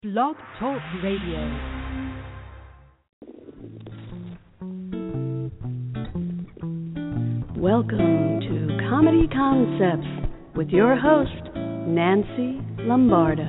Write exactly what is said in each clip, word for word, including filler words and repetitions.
Blog Talk Radio. Welcome to Comedy Concepts with your host, Nancy Lombardo.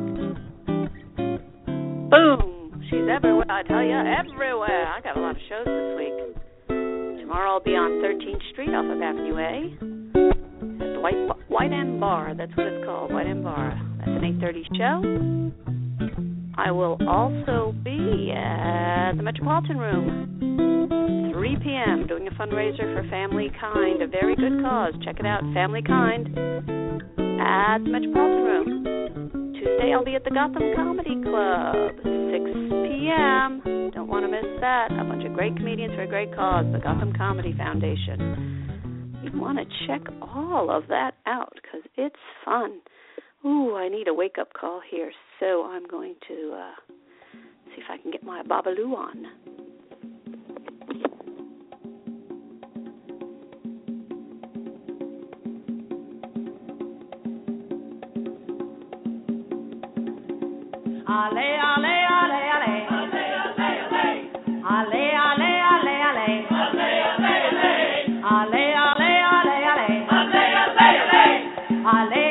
Boom! She's everywhere, I tell you, everywhere. I got a lot of shows this week. Tomorrow I'll be on thirteenth Street off of Avenue A at the White, White M Bar. That's what it's called, White M Bar. That's an eight thirty show. I will also be at the Metropolitan Room, three p.m., doing a fundraiser for Family Kind, a very good cause. Check it out, Family Kind, at the Metropolitan Room. Tuesday, I'll be at the Gotham Comedy Club, six p.m. Don't want to miss that. A bunch of great comedians for a great cause, the Gotham Comedy Foundation. You want to check all of that out, because it's fun. Ooh, I need a wake-up call here, so I'm going to uh, see if I can get my Babalu on. Ale, ale, ale, ale. Ale, ale, ale. Ale, ale, ale, ale. Ale, ale, ale. Ale, ale, ale, ale. Ale, ale, ale. Ale,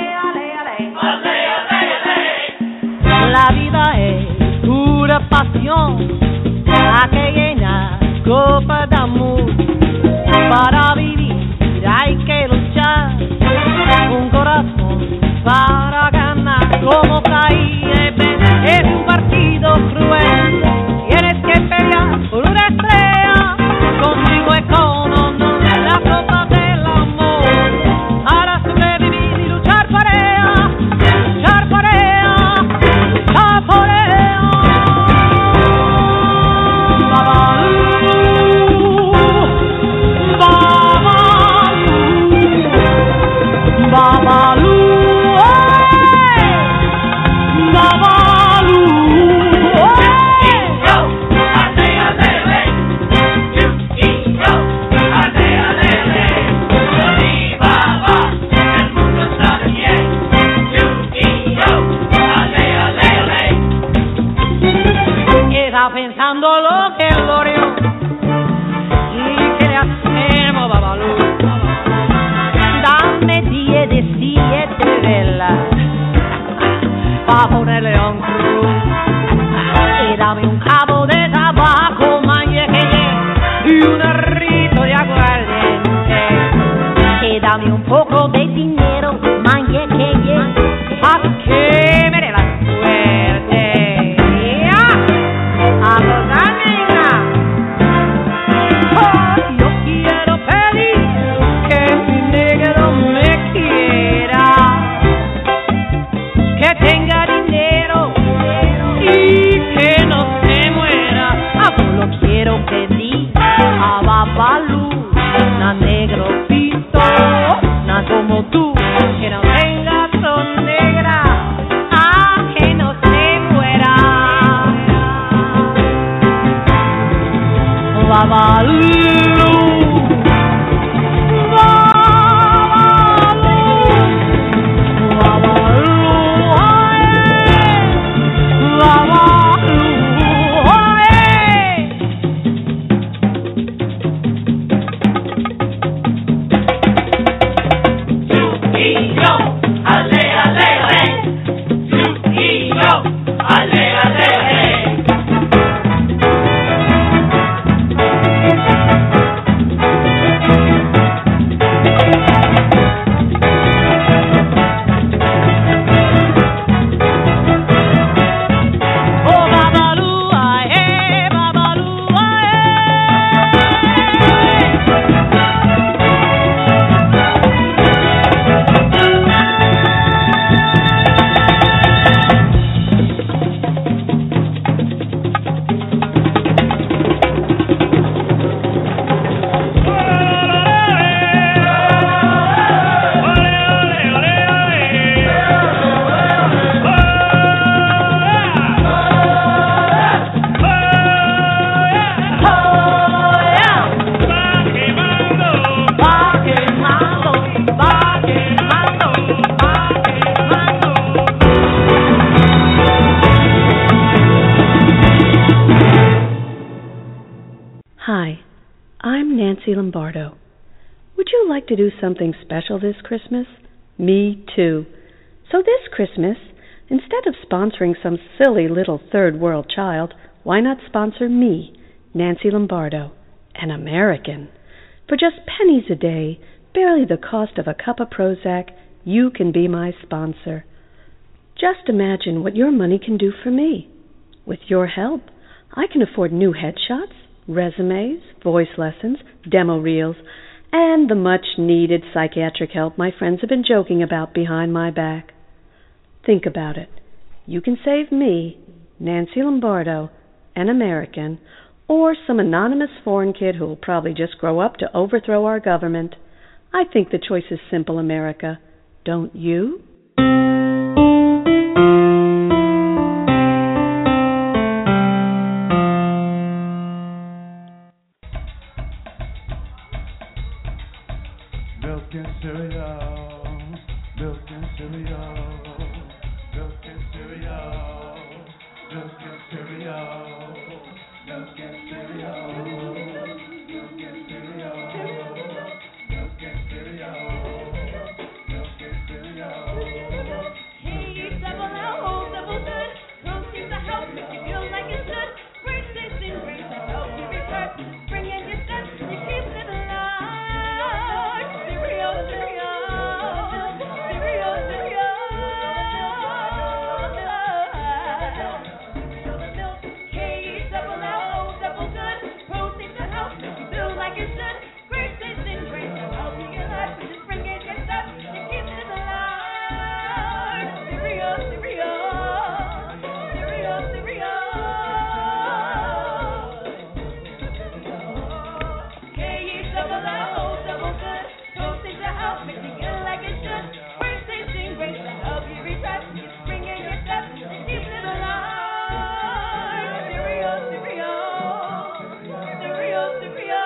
la vida es pura pasión, hay que llenar copa de amor. Para vivir hay que luchar, un corazón para ganar. Como caí, es un partido cruel, tienes que pelear por una estrella, conmigo es como no, la copa del amor, para sobrevivir y luchar por ella, luchar por ella. Pensando lo que logró y que le hacemos Babalu. Dame diez de siete velas pa' ponerle un cruz y dame un cabo de tabaco manyeque y un rito de aguardiente y dame un poco de dinero manyeque pa' que me dé la suerte. Oh, yo quiero pedir que mi negro me quiera, que tenga dinero y Hi, I'm Nancy Lombardo. Would you like to do something special this Christmas? Me too. So this Christmas, instead of sponsoring some silly little third world child, why not sponsor me, Nancy Lombardo, an American? For just pennies a day, barely the cost of a cup of Prozac, you can be my sponsor. Just imagine what your money can do for me. With your help, I can afford new headshots, resumes, voice lessons, demo reels, and the much-needed psychiatric help my friends have been joking about behind my back. Think about it. You can save me, Nancy Lombardo, an American, or some anonymous foreign kid who will probably just grow up to overthrow our government. I think the choice is simple, America. Don't you? Milk and cereal, milk and cereal, milk and cereal, milk and cereal, milk and cereal, milk and cereal, milk and cereal, milk and cereal. Hey, double L, double good, protein to help make you feel like it should. Great tasting, great to help you refresh. Bring in your steps, you keep it alive. Cereal, cereal, cereal, cereal. Milk, K, double L, double good, protein to help make you feel like it should. Great tasting, great to help you get life. Just bring in your steps, you keep it alive. Cereal, cereal, cereal, cereal. K, double L, double good, protein to help make you feel like it should. Great tasting, great to help you refresh. Just bring in your steps, you keep it alive. Cereal, cereal, cereal, cereal.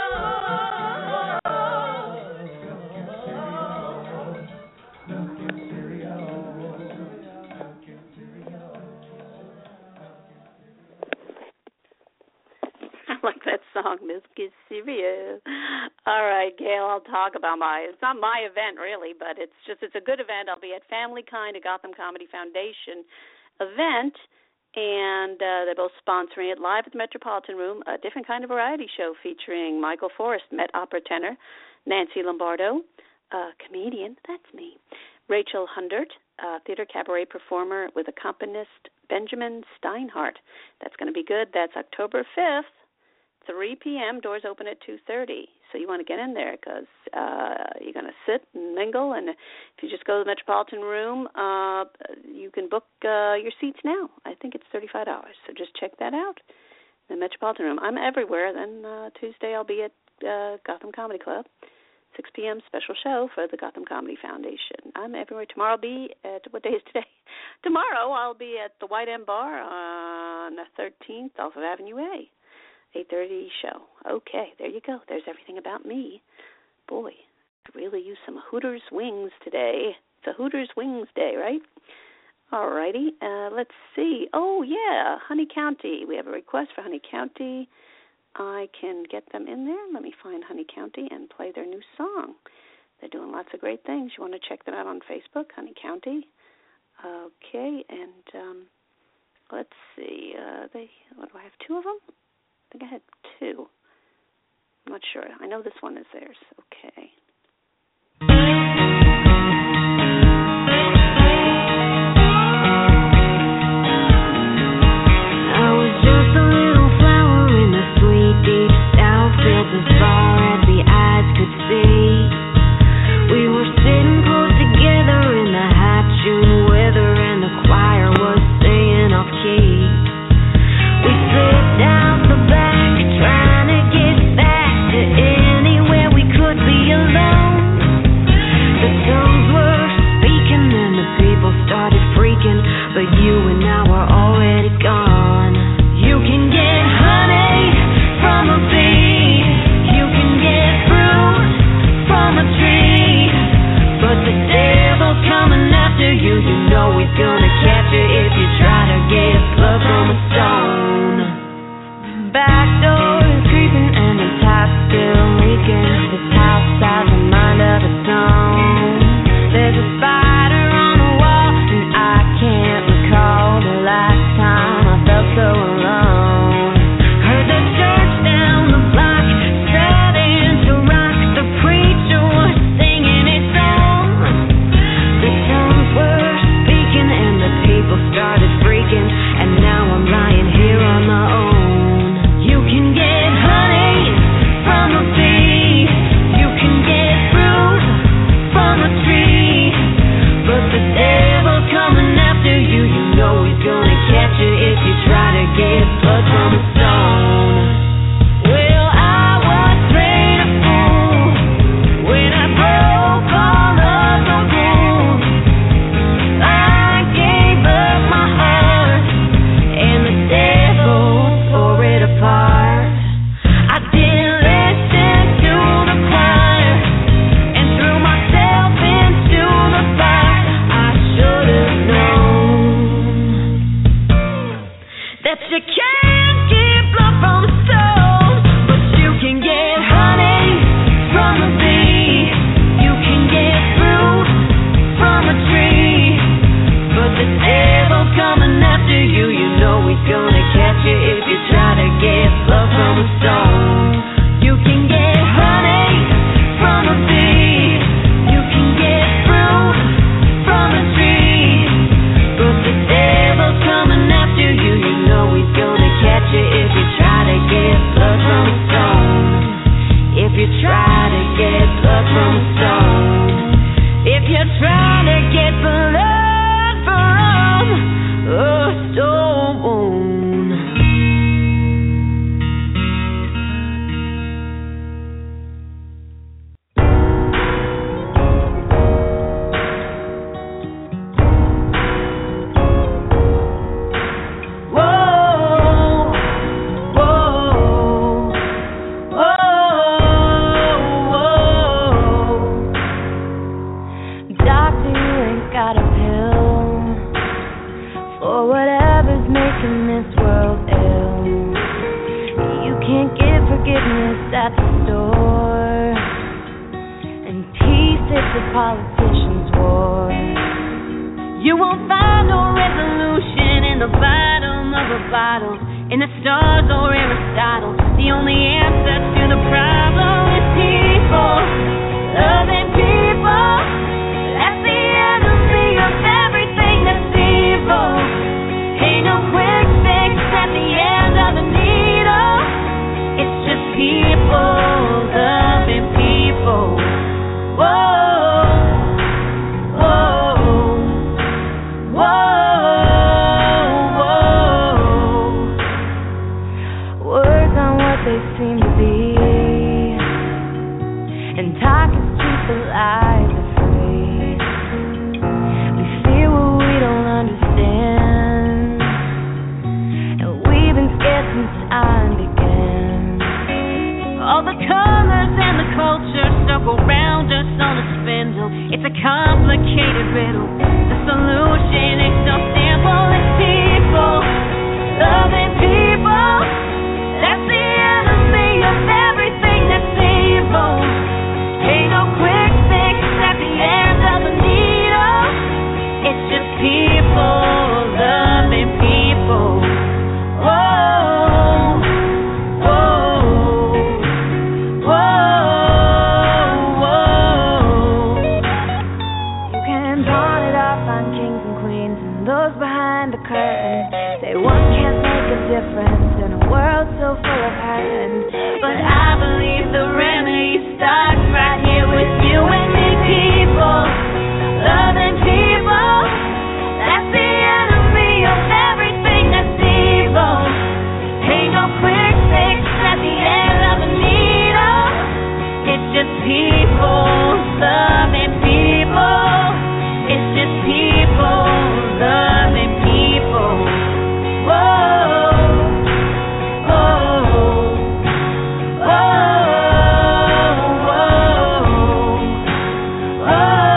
I like that song, Milk is Cereal. All right, Gail, I'll talk about my, it's not my event really, but it's just, it's a good event. I'll be at Family Kind, a Gotham Comedy Foundation event, and uh, they're both sponsoring it live at the Metropolitan Room, a different kind of variety show featuring Michael Forrest, Met Opera tenor, Nancy Lombardo, uh, comedian, that's me, Rachel Hundert, uh, theater cabaret performer with accompanist Benjamin Steinhardt. That's going to be good. That's October fifth. three p.m., doors open at two thirty. So you want to get in there because uh, you're going to sit and mingle. And if you just go to the Metropolitan Room, uh, you can book uh, your seats now. I think it's thirty-five dollars. So just check that out. The Metropolitan Room. I'm everywhere. Then uh, Tuesday I'll be at uh, Gotham Comedy Club. six p.m. special show for the Gotham Comedy Foundation. I'm everywhere. Tomorrow I'll be at, what day is today? Tomorrow I'll be at the White M Bar on the thirteenth off of Avenue A. eight thirty show. Okay, there you go. There's everything about me. Boy, I could really use some Hooters wings today. It's a Hooters wings day, right? All righty. Uh, let's see. Oh, yeah, Honey County. We have a request for Honey County. I can get them in there. Let me find Honey County and play their new song. They're doing lots of great things. You want to check them out on Facebook, Honey County. Okay, and um, let's see. Uh, they. What do I have? Two of them? I think I had two. I'm not sure. I know this one is theirs. Okay. I was just a little flower in the sweet deep south, filled as far as the eyes could see. We were sitting close together in the hot June weather, and the choir was singing off key. We slipped out the back, trying to get back to anywhere we could be alone. The tongues were speaking and the people started freaking, but you and I were already gone. You can get honey from a bee, you can get fruit from a tree, but the devil's coming after you. You know he's gonna catch you if you try to get blood from a stone. Back door is creeping and the rubber bottles in the stars or Aristotle. The only answer to the problem is people, loving people. That's the enemy of everything that's evil. Ain't no quick fix at the end of the needle. It's just people loving people. Whoa, whoa, whoa, whoa. Words aren't what they seem to be, and talk is cheap, but lies are free. We fear what we don't understand, and we've been scared since time began. All the colors and the culture circle round us on a spindle. It's a complicated riddle. The solution is so simple. It's people, loving people. That's the enemy of everything that's evil. Ain't no quick fix at the end of the needle. It's just people, loving people. Whoa, whoa, whoa, whoa. You can pawn it off on kings and queens and those behind the curtain. Say one can't make a difference in a world so full of hurt. But I believe the remedy starts right here with you and me, people, loving people. That's the enemy of everything that's evil. Ain't no quick fix at the end of the needle. It's just people, loving people. It's just people, loving people. Whoa, whoa, whoa, whoa, whoa,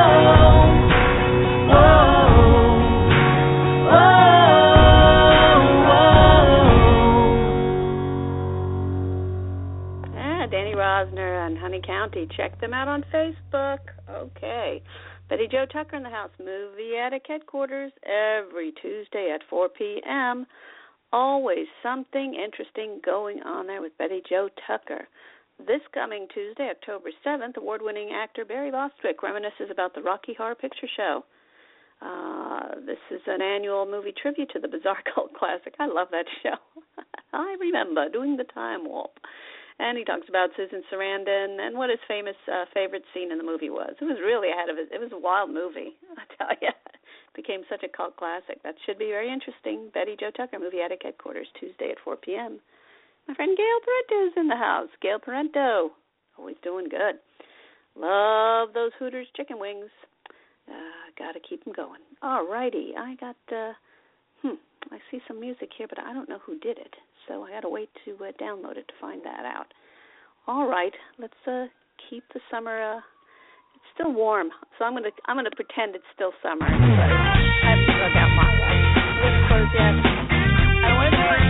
whoa, whoa. Ah, Danny Rosner and Honey County. Check them out on Facebook. Okay. Betty Jo Tucker in the house. Movie Attic Headquarters every Tuesday at four p.m. Always something interesting going on there with Betty Jo Tucker. This coming Tuesday, October seventh, award-winning actor Barry Bostwick reminisces about the Rocky Horror Picture Show. Uh, this is an annual movie tribute to the bizarre cult classic. I love that show. I remember doing the time warp. And he talks about Susan Sarandon and what his famous uh, favorite scene in the movie was. It was really ahead of it. It was a wild movie, I tell you. It became such a cult classic. That should be very interesting. Betty Jo Tucker, Movie Attic Headquarters, Tuesday at four p.m. My friend Gail Parento's in the house. Gail Parento, always doing good. Love those Hooters chicken wings. Uh, got to keep them going. All righty. I got, uh, hmm, I see some music here, but I don't know who did it. So I got to wait to uh, download it to find that out. All right, let's uh, keep the summer. Uh, it's still warm, so I'm gonna I'm gonna pretend it's still summer. But I haven't drug out my light. It isn't closed yet. I don't want to do it.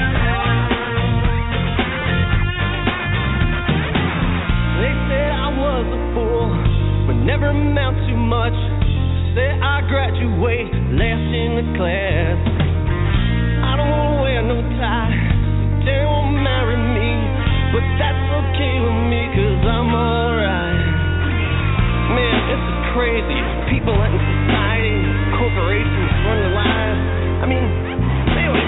They said I was a fool, but never amount to much. Said I graduate last in the class. I don't wanna wear no tie. They won't marry me, but that's okay with me, cause I'm alright. Man, this is crazy. People in society, corporations run their lives. I mean, they don't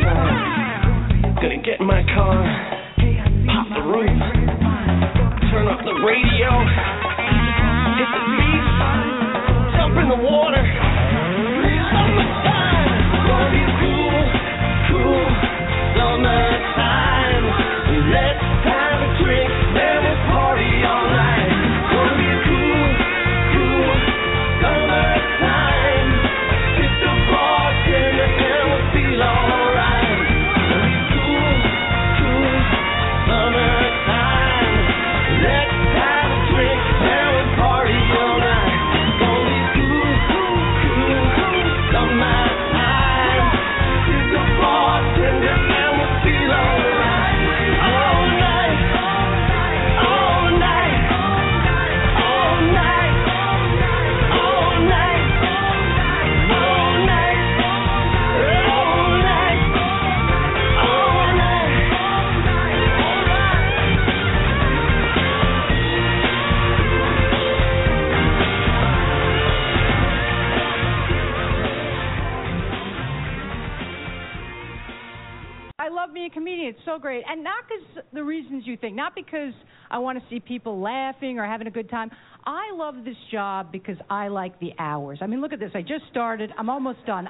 time. Gonna get in my car, pop the roof, turn up the radio, hit the beat, jump in the water. Summertime, gonna be cool, cool, summertime. Let's have a drink, then we'll party all night. Gonna be cool, cool, summertime. Hit the bartender and we'll feel alright. Gonna be cool, cool, summertime. Let's have a drink, then we'll party all night. Gonna be cool, cool, cool, summertime. Hit the bartender and we'll feel alright. All night, all night, all night, all night, all night, all night, all I love being a comedian. It's so great. And not because the reasons you think, not because I want to see people laughing or having a good time. I love this job because I like the hours. I mean, look at this. I just started. I'm almost done.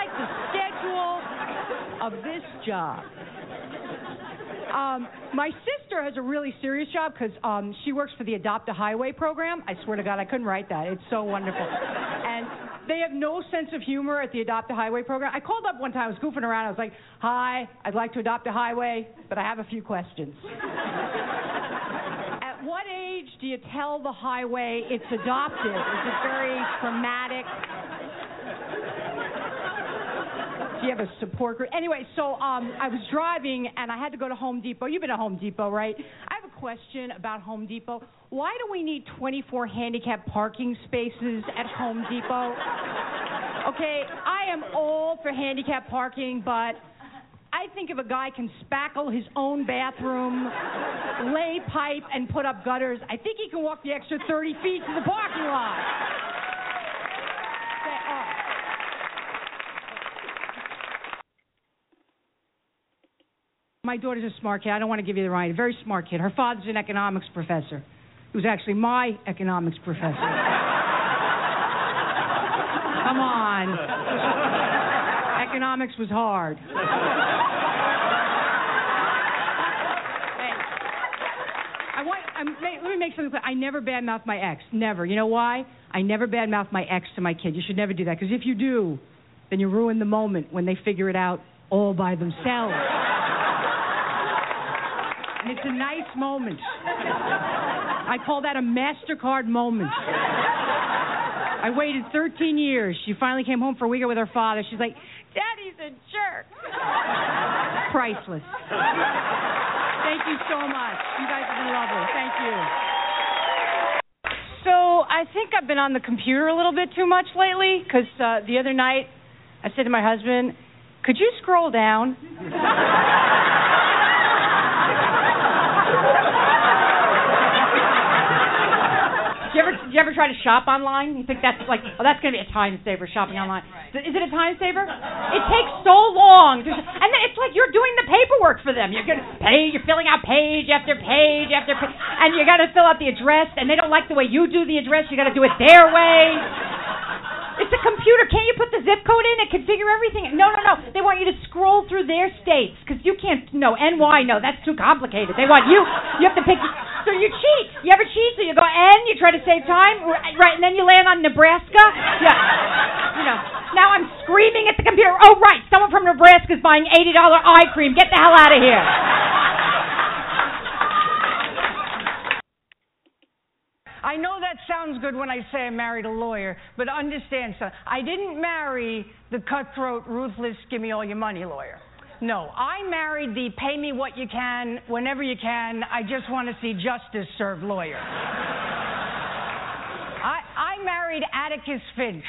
I like the schedule of this job. Um, my sister has a really serious job because um, she works for the Adopt a Highway program. I swear to God, I couldn't write that. It's so wonderful. And they have no sense of humor at the Adopt a Highway program. I called up one time. I was goofing around. I was like, hi, I'd like to adopt a highway, but I have a few questions. At what age do you tell the highway it's adopted? Is it very traumatic? Do you have a support group? Anyway, so um, I was driving, and I had to go to Home Depot. You've been to Home Depot, right? I have a question about Home Depot. Why do we need twenty-four handicap parking spaces at Home Depot? Okay, I am all for handicap parking, but I think if a guy can spackle his own bathroom, lay pipe, and put up gutters, I think he can walk the extra thirty feet to the parking lot. Okay, oh. My daughter's a smart kid. I don't want to give you the right. A very smart kid. Her father's an economics professor. He was actually my economics professor. Come on. Economics was hard. Hey. I want. I'm, let me make something clear. I never badmouth my ex. Never. You know why? I never badmouth my ex to my kid. You should never do that, because if you do, then you ruin the moment when they figure it out all by themselves. And it's a nice moment. I call that a MasterCard moment. I waited thirteen years. She finally came home for a weekend with her father. She's like, Daddy's a jerk. Priceless. Thank you so much. You guys have been lovely. Thank you. So I think I've been on the computer a little bit too much lately, because uh, the other night I said to my husband, could you scroll down? Do you ever, do you ever try to shop online? You think that's like, oh, that's going to be a time saver, shopping yeah, online. Right. Is it a time saver? It takes so long. To, and then it's like you're doing the paperwork for them. You're going to pay, you're filling out page after page after page, and you got to fill out the address, and they don't like the way you do the address. You got to do it their way. It's a computer. Can't you put the zip code in and configure everything? No, no, no. They want you to scroll through their states, because you can't, no, N Y, no, that's too complicated. They want you, you have to pick, so you cheat. You ever cheat? So you go N, you try to save time, right, and then you land on Nebraska. Yeah. You know, now I'm screaming at the computer, oh, right, someone from Nebraska is buying eighty dollars eye cream. Get the hell out of here. I know that sounds good when I say I married a lawyer, but understand, son, I didn't marry the cutthroat, ruthless, give me all your money lawyer. No, I married the pay me what you can, whenever you can, I just want to see justice served lawyer. I, I married Atticus Finch.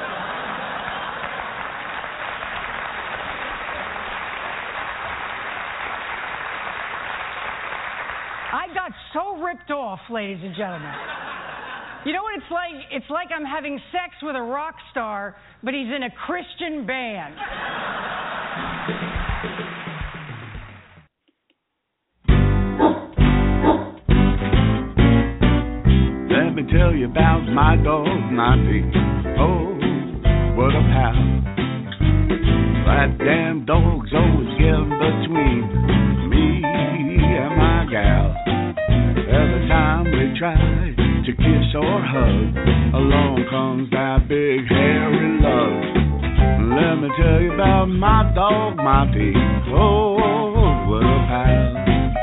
I got so ripped off, ladies and gentlemen. You know what it's like? It's like I'm having sex with a rock star, but he's in a Christian band. Let me tell you about my dog, Monty. Oh, what a pal. That damn dog's always getting between me and my gal. Every time we try to kiss or hug, along comes that big hairy lug. Let me tell you about my dog, Monty. Oh, what a pal.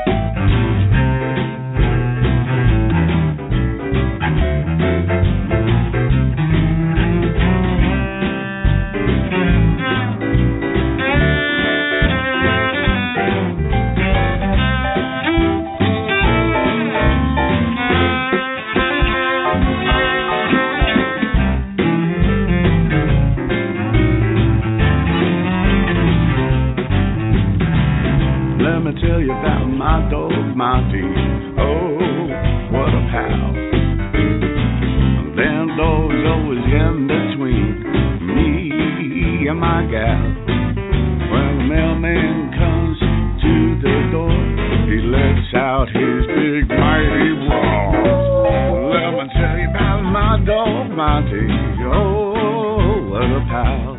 Tell you about my dog, Monty. Oh, what a pal. Them dogs always in between me and my gal. When the mailman comes to the door, he lets out his big mighty roar. Let me tell you about my dog, Monty. Oh, what a pal.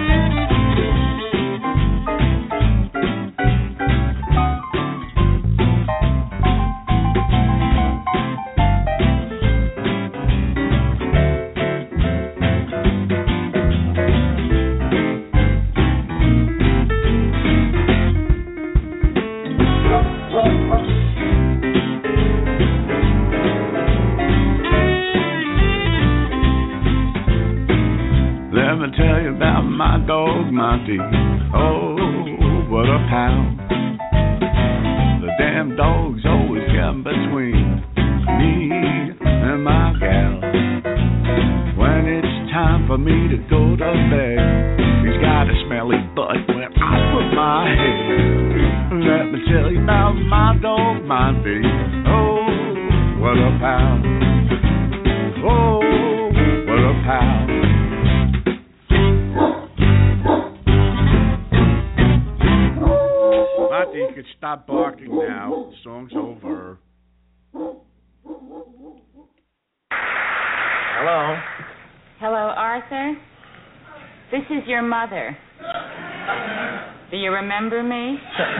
Let me tell you about my dog, Monty. Oh, what a pal. The damn dog's always getting between me and my gal. When it's time for me to go to bed, he's got a smelly butt when I put my head. Let me tell you about my dog, Monty. Oh, what a pal. Oh, what a pal. You could stop barking now. The song's over. Hello. Hello, Arthur. This is your mother. Do you remember me?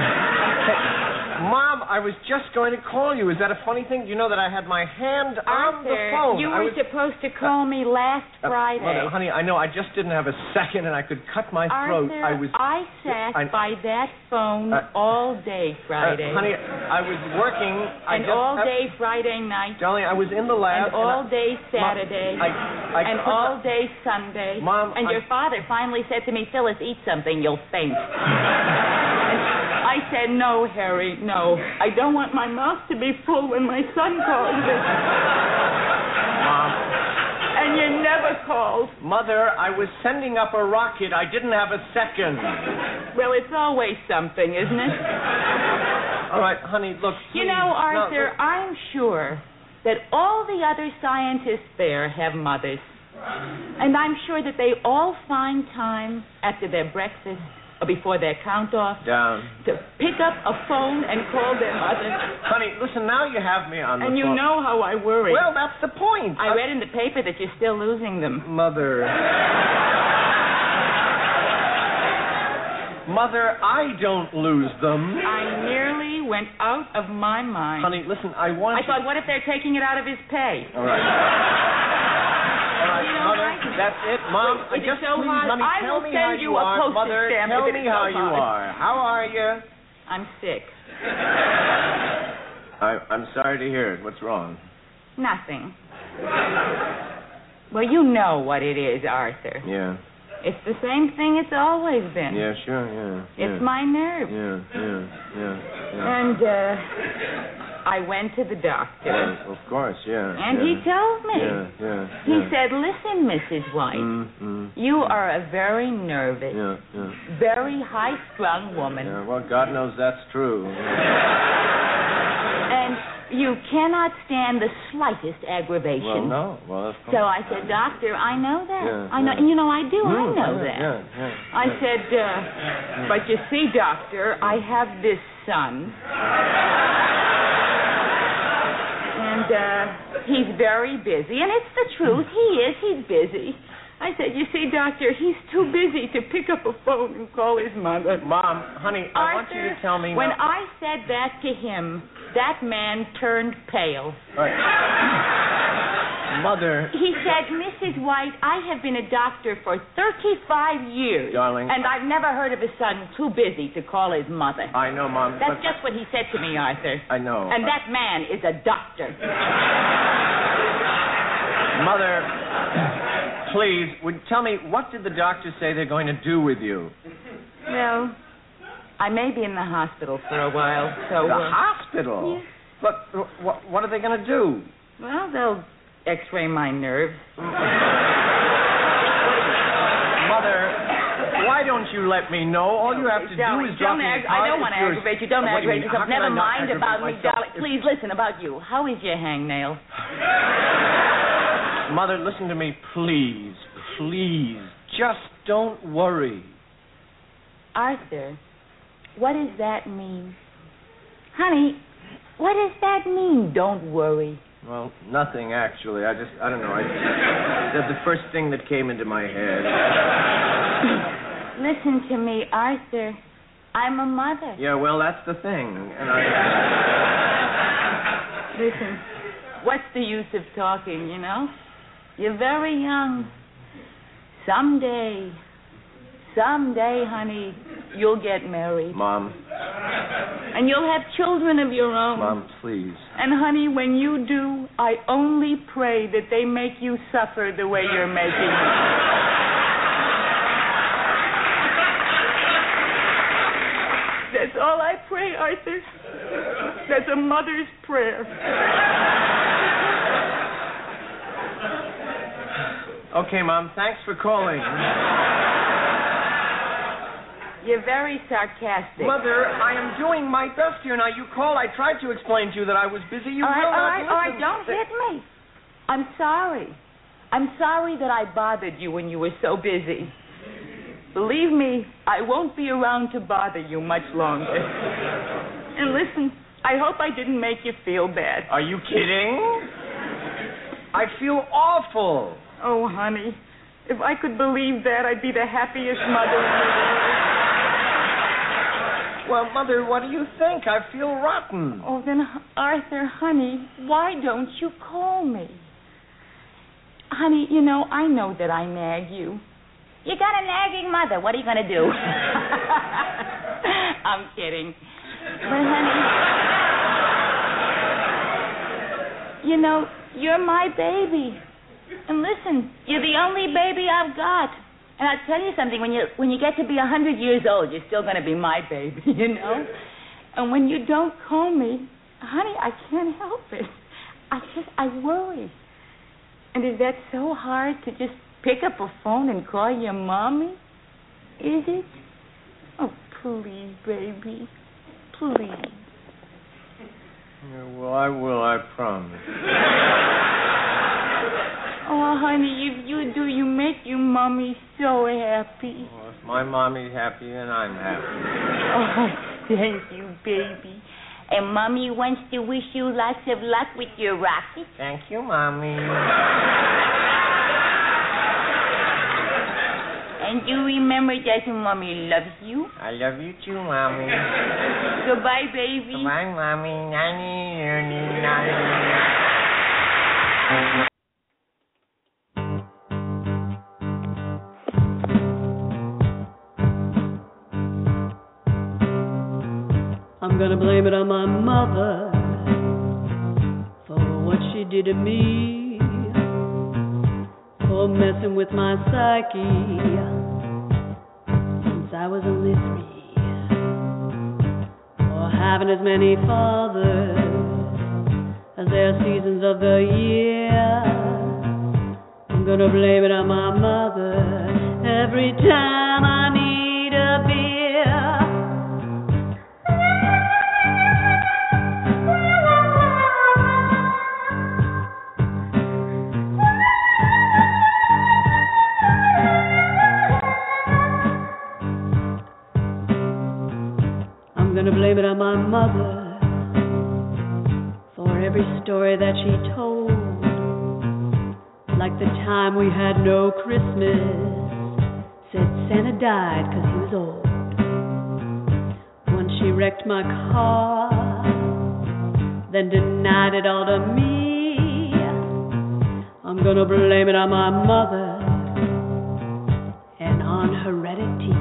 Mom, I was just going to call you. Is that a funny thing? You know that I had my hand on the Arthur, phone. you I were was... supposed to call me last Uh, Friday. Mother, honey, I know. I just didn't have a second, and I could cut my throat. Arthur, I was. I sat I... by that phone Uh, all day Friday. Uh, honey, I was working. I and just, all uh, day Friday night. Darling, I was in the lab. And all I... day Saturday. Mom, I, I and could all not... day Sunday. Mom, and I... your father finally said to me, Phyllis, eat something, you'll faint. I said, no, Harry, no. I don't want my mouth to be full when my son calls me. Mom. And you never called. Mother, I was sending up a rocket. I didn't have a second. Well, it's always something, isn't it? All right, honey, look. You please. know, Arthur, No, look. I'm sure that all the other scientists there have mothers. And I'm sure that they all find time after their breakfast or before their count-off Down. to pick up a phone and call their mother. Honey, listen, now you have me on the And you phone. know how I worry. Well, that's the point. I read in the paper that you're still losing them. Mother. Mother, I don't lose them. I nearly went out of my mind. Honey, listen, I want I thought, what if they're taking it out of his pay? All right. All right, You know, Mother, I- that's it. Mom, Wait, I is it just so please hard? let me I tell will me send how you you a are. postage Mother, stamp tell if me it's how so you hard. are. How are you? I'm sick. I, I'm sorry to hear it. What's wrong? Nothing. Well, you know what it is, Arthur. Yeah. It's the same thing it's always been. Yeah, sure, yeah. It's yeah. my nerves. Yeah, yeah, yeah, yeah. And uh, I went to the doctor. Yeah, of course, yeah. And yeah. he told me. Yeah, yeah. He yeah. said, listen, Missus White, Mm, mm, you are a very nervous, yeah, yeah. very high-strung woman. Yeah, well, God knows that's true. And You cannot stand the slightest aggravation. Well, no. Well, of course. So I said, Doctor, I know that. Yeah, I know, yeah. and you know I do. Mm, I know yeah, that. Yeah, yeah, I yeah. said, uh, but you see, Doctor, I have this son, and uh, he's very busy, and it's the truth. He is. He's busy. I said, you see, Doctor, he's too busy to pick up a phone and call his mother. Mom, honey, I want you to Arthur, tell me when now. I said that to him, that man turned pale. All right. Mother. He said, Missus White, I have been a doctor for thirty-five years. Darling. And I've never heard of a son too busy to call his mother. I know, Mom. That's but just what he said to me, Arthur. I know. And that man is a doctor. Mother, please, would tell me, what did the doctor say they're going to do with you? Well, I may be in the hospital for a while, so... The uh, hospital? Yeah. But uh, what, what are they going to do? Well, they'll x-ray my nerves. Mother, why don't you let me know? All you have to Darling, do is drop don't me a ag- card. I don't want to if you're- aggravate you. Don't Uh, what do you aggravate mean? yourself. How can Never I not mind aggravate about me, myself? darling. If- Please listen about you. How is your hangnail? Mother, listen to me, please. Please. Just don't worry. Arthur, what does that mean? Honey, what does that mean, don't worry? Well, nothing, actually. I just, I don't know. I said the first thing that came into my head. Listen to me, Arthur. I'm a mother. Yeah, well, that's the thing. And I... Listen, what's the use of talking, you know? You're very young. Someday, someday, honey, you'll get married. Mom. And you'll have children of your own. Mom, please. And, honey, when you do, I only pray that they make you suffer the way you're making me. That's all I pray, Arthur. That's a mother's prayer. Okay, Mom, thanks for calling. You're very sarcastic. Mother, I am doing my best here. Now, you called. I tried to explain to you that I was busy. You all right, will all not right, all right, listen. don't hit me. I'm sorry. I'm sorry that I bothered you when you were so busy. Believe me, I won't be around to bother you much longer. And listen, I hope I didn't make you feel bad. Are you kidding? I feel awful. Oh, honey, if I could believe that, I'd be the happiest mother in the world. Well, Mother, what do you think? I feel rotten. Oh, then, Arthur, honey, why don't you call me? Honey, you know, I know that I nag you. You got a nagging mother. What are you going to do? I'm kidding. But, honey, you know, you're my baby. And listen, you're the only baby I've got. And I'll tell you something, when you when you get to be a hundred years old, you're still going to be my baby, you know? And when you don't call me, honey, I can't help it. I just, I worry. And is that so hard to just pick up a phone and call your mommy? Is it? Oh, please, baby. Please. Yeah, well, I will, I promise. Oh, honey, if you do, you make your mommy so happy. Well, if my mommy's happy, then I'm happy. Oh, thank you, baby. And Mommy wants to wish you lots of luck with your rocket. Thank you, Mommy. And you remember that Mommy loves you. I love you too, Mommy. Goodbye, baby. Goodbye, Mommy. Nanny, nanny, nanny. I'm gonna blame it on my mother for what she did to me, for messing with my psyche since I was only three, for having as many fathers as there are seasons of the year. I'm gonna blame it on my mother every time I need a beer. gonna blame it on my mother for every story that she told. Like the time we had no Christmas, said Santa died 'cause he was old. Once she wrecked my car, then denied it all to me. I'm gonna blame it on my mother and on heredity.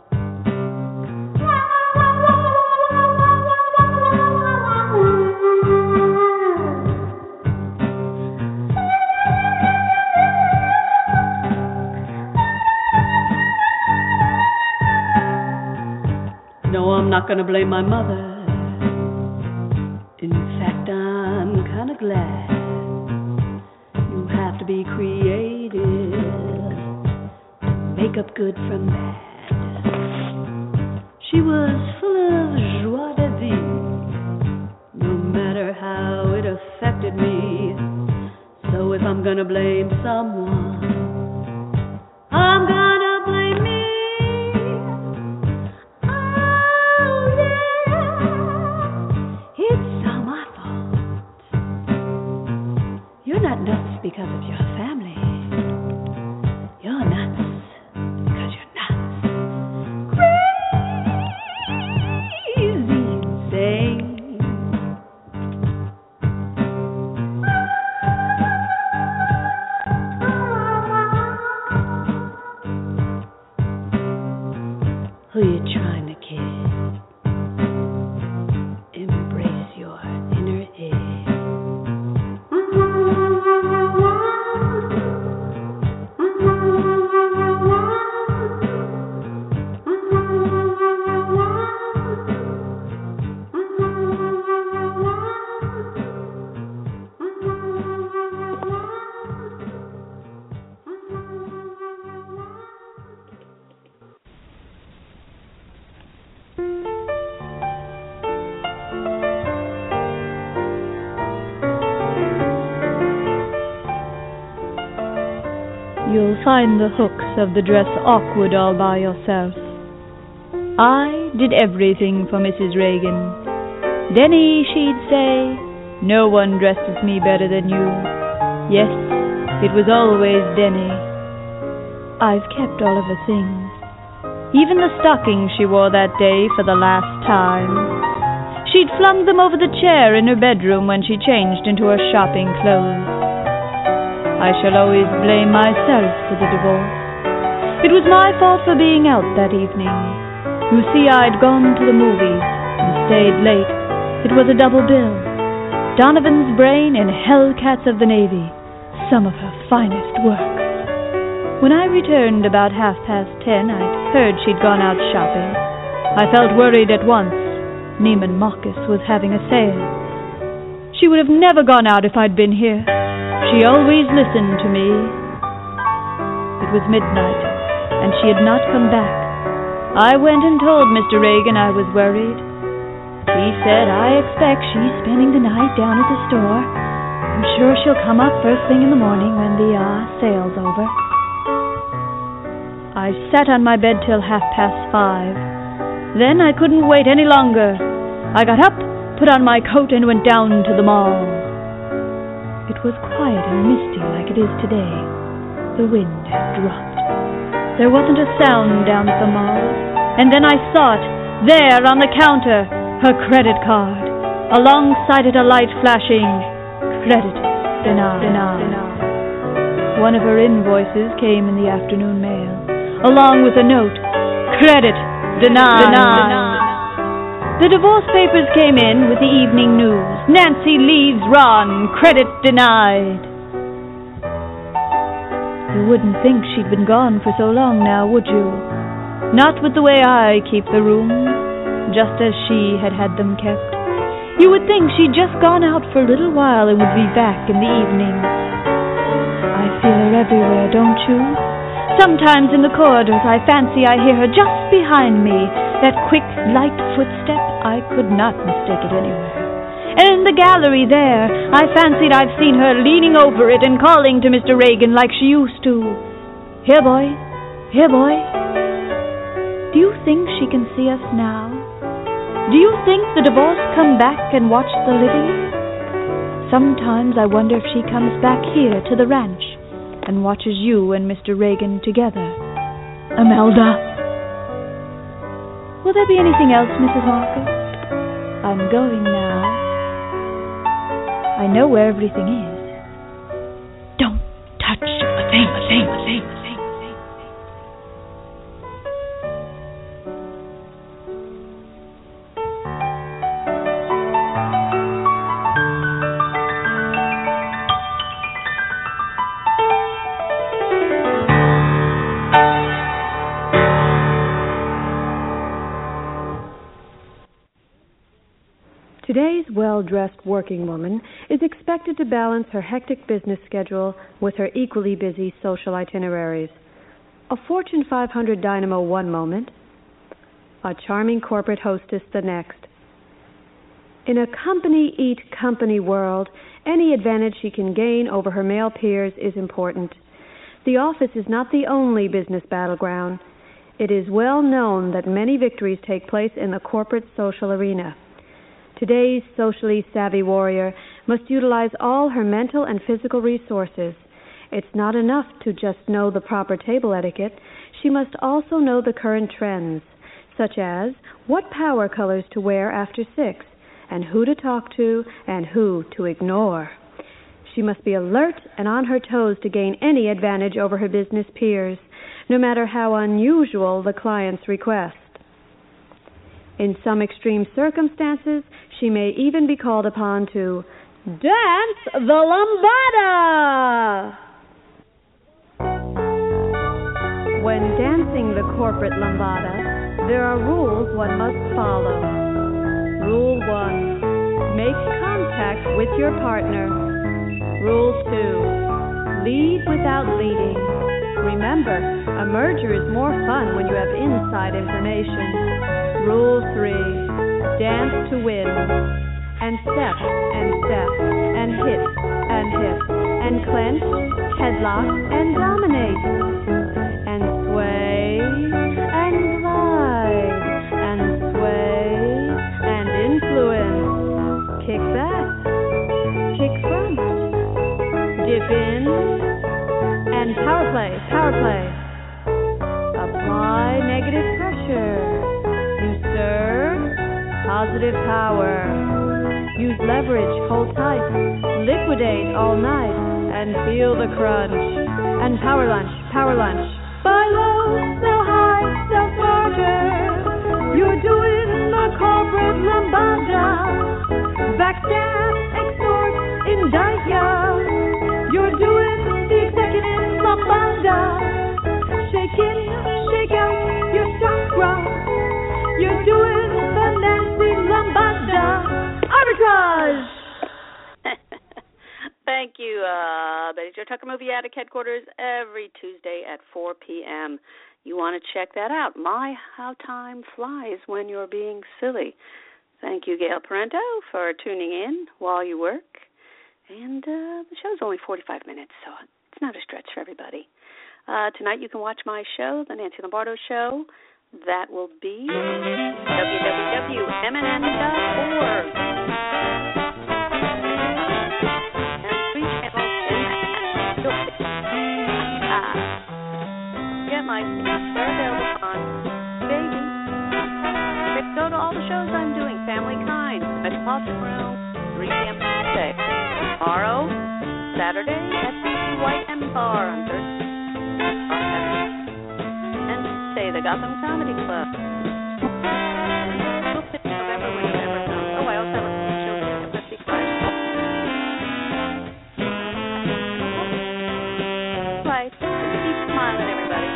No, I'm not gonna blame my mother. In fact, I'm kinda glad. You have to be creative to make up good from bad. She was full of joie de vivre, no matter how it affected me. So if I'm gonna blame someone, I'm gonna blame me. Because of your family. You're nuts because you're nuts. Crazy insane. Who you trying to kid? Embrace your inner id. You'll find the hooks of the dress awkward all by yourself. I did everything for Missus Reagan. Denny, she'd say, no one dresses me better than you. Yes, it was always Denny. I've kept all of her things, even the stockings she wore that day for the last time. She'd flung them over the chair in her bedroom when she changed into her shopping clothes. I shall always blame myself for the divorce. It was my fault for being out that evening. You see, I'd gone to the movies and stayed late. It was a double bill. Donovan's Brain and Hellcats of the Navy, some of her finest work. When I returned about half past ten, I'd heard she'd gone out shopping. I felt worried at once. Neiman Marcus was having a sale. She would have never gone out if I'd been here. She always listened to me. It was midnight, and she had not come back. I went and told Mister Reagan I was worried. He said, I expect she's spending the night down at the store. I'm sure she'll come up first thing in the morning when the, uh, sale's over. I sat on my bed till half past five. Then I couldn't wait any longer. I got up, put on my coat, and went down to the mall. It was quiet and misty like it is today. The wind had dropped. There wasn't a sound down at the mall. And then I saw it, there on the counter, her credit card. Alongside it a light flashing, credit denied. denied. One of her invoices came in the afternoon mail, along with a note, credit denied. denied. The divorce papers came in with the evening news. Nancy leaves Ron, credit denied. You wouldn't think she'd been gone for so long now, would you? Not with the way I keep the rooms, just as she had had them kept. You would think she'd just gone out for a little while and would be back in the evening. I feel her everywhere, don't you? Sometimes in the corridors I fancy I hear her just behind me. That quick, light footstep, I could not mistake it anywhere. And in the gallery there, I fancied I've seen her leaning over it and calling to Mister Reagan like she used to. Here, boy. Here, boy. Do you think she can see us now? Do you think the divorce come back and watch the living? Sometimes I wonder if she comes back here to the ranch and watches you and Mister Reagan together. Imelda. Will there be anything else, Missus Marcus? I'm going now. I know where everything is. Don't touch a thing, a thing, a thing, a thing. Today's well-dressed working woman is expected to balance her hectic business schedule with her equally busy social itineraries. A Fortune five hundred dynamo one moment, a charming corporate hostess the next. In a company-eat-company world, any advantage she can gain over her male peers is important. The office is not the only business battleground. It is well known that many victories take place in the corporate social arena. Today's socially savvy warrior must utilize all her mental and physical resources. It's not enough to just know the proper table etiquette. She must also know the current trends, such as what power colors to wear after six, and who to talk to and who to ignore. She must be alert and on her toes to gain any advantage over her business peers, no matter how unusual the client's request. In some extreme circumstances, she may even be called upon to dance the lambada. When dancing the corporate lambada, there are rules one must follow. Rule one, make contact with your partner. Rule two, lead without leading. Remember, a merger is more fun when you have inside information. Rule three, dance to win, and step and step, and hit and hit, and clench, headlock, and dominate, and sway, and glide, and sway, and influence, kick back, kick front, dip in, and power play, power play, apply negative pressure. Positive power. Use leverage, hold tight, liquidate all night, and feel the crunch. And power lunch, power lunch. Buy low, sell high, sell smarter. You're doing the corporate lambada. Backstab, extort, indict ya. You're doing the executive lambada. Shake in, shake out, your stock rock. You're doing the Nancy Lambada arbitrage. Thank you, uh, Betty Jo Tucker Movie Addict headquarters every Tuesday at four p.m. You want to check that out. My, how time flies when you're being silly. Thank you, Gail Parento, for tuning in while you work. And uh, the show's only forty-five minutes, so it's not a stretch for everybody. Uh, tonight you can watch my show, The Nancy Lombardo Show. That will be w w w dot m n n dot org. And three channels in uh, get my they're available on Baby. Go to all the shows I'm doing. Family Kind, Metropolitan Room, three p.m. Tuesday. Tomorrow, Saturday, at the White and Bar on Thursday. The Gotham Comedy Club. And we'll fit in November when November comes. Oh, I also have a show at Fifty Friday. Right. Keep smiling, everybody.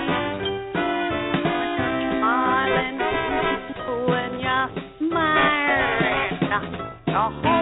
Smiling when you're smiling.